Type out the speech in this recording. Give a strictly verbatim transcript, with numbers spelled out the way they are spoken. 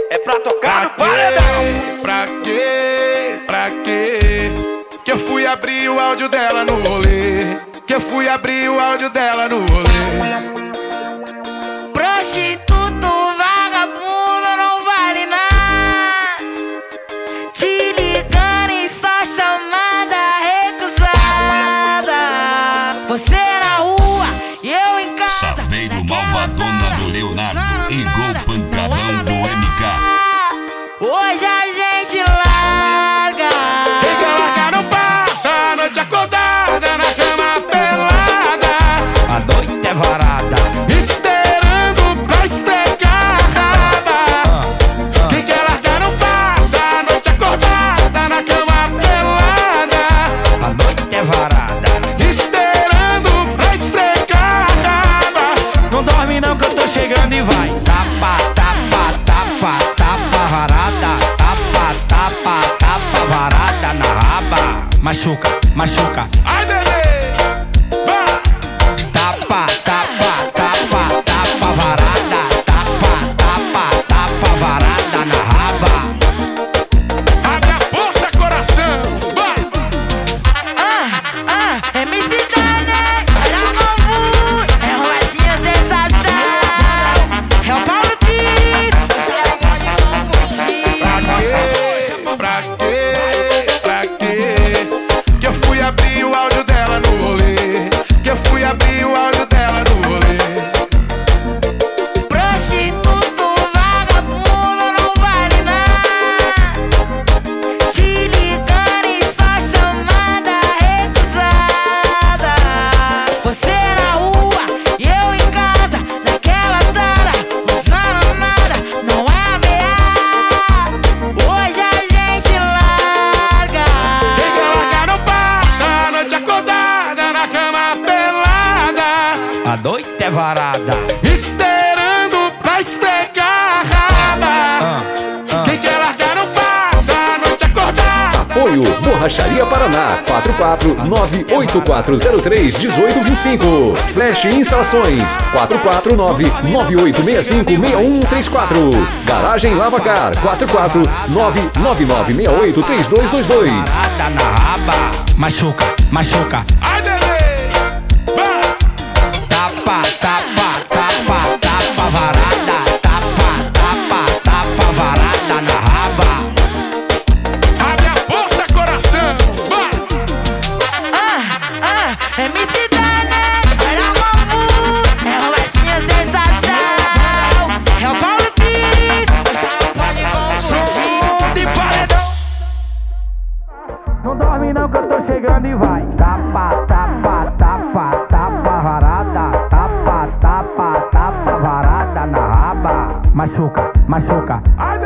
é pra tocar no paredão. Pra quê? Pra quê? Que eu fui abrir o áudio dela no rolê. Que eu fui abrir o áudio dela no rolê. Prostituto, vagabundo, não vale nada. Te ligando em só chamada recusada. Você na rua e eu em casa. Saveiro Malvadona do Leonardo, Igor Pancadão do M K. Hoje a gente larga. Quem quer largar não passa a noite acordada na cama pelada. A noite é varada, esperando pra esfregar a raba. Quem quer largar não passa a noite acordada na cama pelada. a noite é varada. Esperando pra esfregar a raba. Não dorme não que eu tô chegando e vai. Tapa, tapa, tapa, tapa varada. Tapa, tapa, tapa varada na raba. Machuca, machuca. Ai, bebê, vai. Tapa, tapa, tapa, tapa varada. Tapa, tapa, tapa varada na raba. Abre a porta, coração, vai. Ah, ah, M C Dane, olha o novo. É o Latinha Sensação. É o Paulo Pires. Você pode não fugir. Pra quê? Pra quê? Pra quê? Que eu fui abrir o áudio dela no rolê. Que eu fui abrir o áudio dela no rolê. Prostituto, vagabundo, não vale nada. Te ligando em só chamada recusada. Você na rua e eu em casa, naquela tara, usando nada, não é ameaça. Hoje a gente larga. Quem quer largar não passa a noite acordada na cama pelada. A noite é varada. Esperando pra esfregar a raba. Quem quer largar não passa a noite acordada. Apoio Borracharia Paraná quatro quatro nove oito quatro zero três um oito dois cinco. Flash Instalações quatro quatro nove nove oito seis cinco seis um três quatro. Garagem Lavacar quatro quatro nove nove nove seis oito três dois dois dois. Varada na raba. Machuca, machuca. Ai, bebê, vai. Tapa, tapa, tapa, tapa varada. Tapa, tapa, tapa varada na raba. Abre a porta, coração, vai. Ah, ah, M C Dane, olha o novo. É o Latinha Sensação. É o Paulo Pires. Você pode não Som de paredão. Não dorme não que eu tô chegando e vai. Tapa, tapa, tapa, tapa varada. Tapa, tapa, tapa varada na raba. Machuca, machuca. Ai,